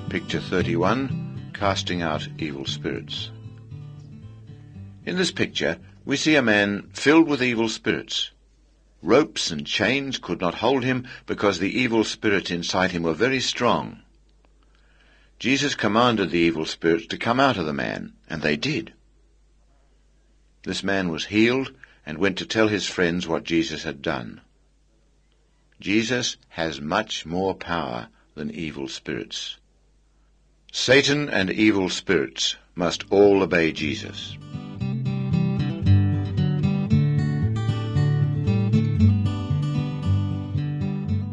Picture 31, Casting Out Evil Spirits. In this picture, we see a man filled with evil spirits. Ropes and chains could not hold him because the evil spirits inside him were very strong. Jesus commanded the evil spirits to come out of the man, and they did. This man was healed and went to tell his friends what Jesus had done. Jesus has much more power than evil spirits. Satan and evil spirits must all obey Jesus.